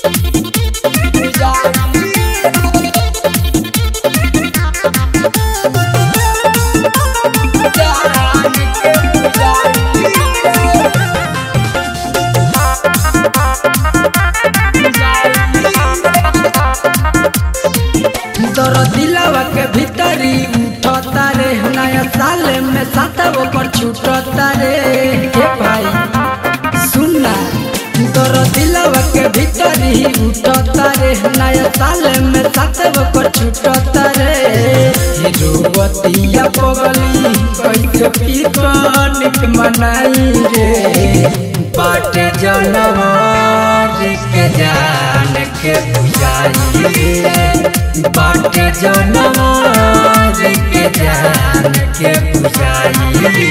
तोर दिलवा के भीतरी उठता रे नया साल में सातव पर छूटता रे हे भाई सुनना तोर दिलवा के भीतरी उठता रे नया साल में सातव पर छूटता रे रोवतिया पगली कैसे पिकनिक मनाई रे बाटे जनवरी के जान के बुझाई बाटे जनवरी के जान के बुझाई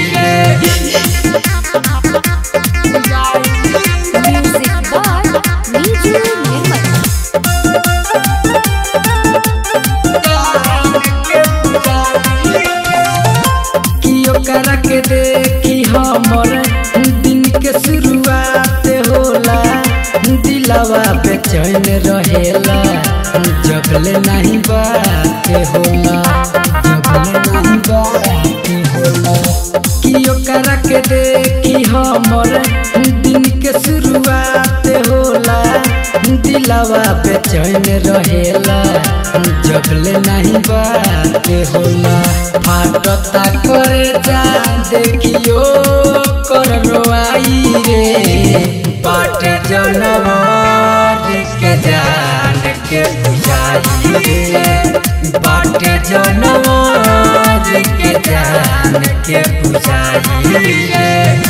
ओकरा के देखी हमर दिन के शुरुआत होला दिलवा बेचैन रहेला जबले नहीं बात होला जबले नहीं बात होला कि ओकरा के देखी हमर दिन के शुरुआत होला दिलवा बेचैन रहेला जबले नहीं बात होला फाटता करे जा देखियो कर रोआई रे बाटे जनवरी के जान के बुझाई रे बाटे जनवरी के जान के बुझाई रे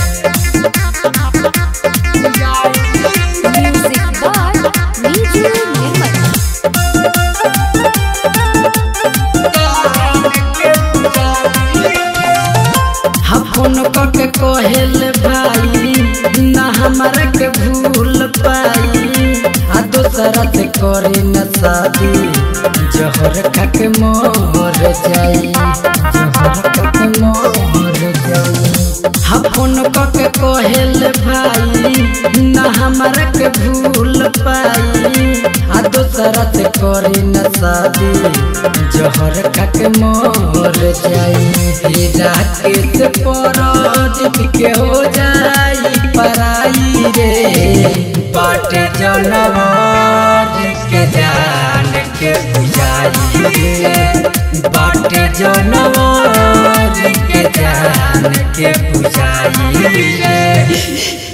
फोन करके कहल भाई ना हमारा के भूल पाई आ दोसरा से करे न शादी जहर खा के मर जाई जहर खा के मर जाई फोन करके कहल भाई ना हमारा के भूल पाई आ दोसरा से करे न शादी जहर खा के मर जाई राकेश परदीप के हो जाई पराई रे बाटे जनवरी के जान के बुझाई रे बाटे जनवरी के जान के बुझाई रे।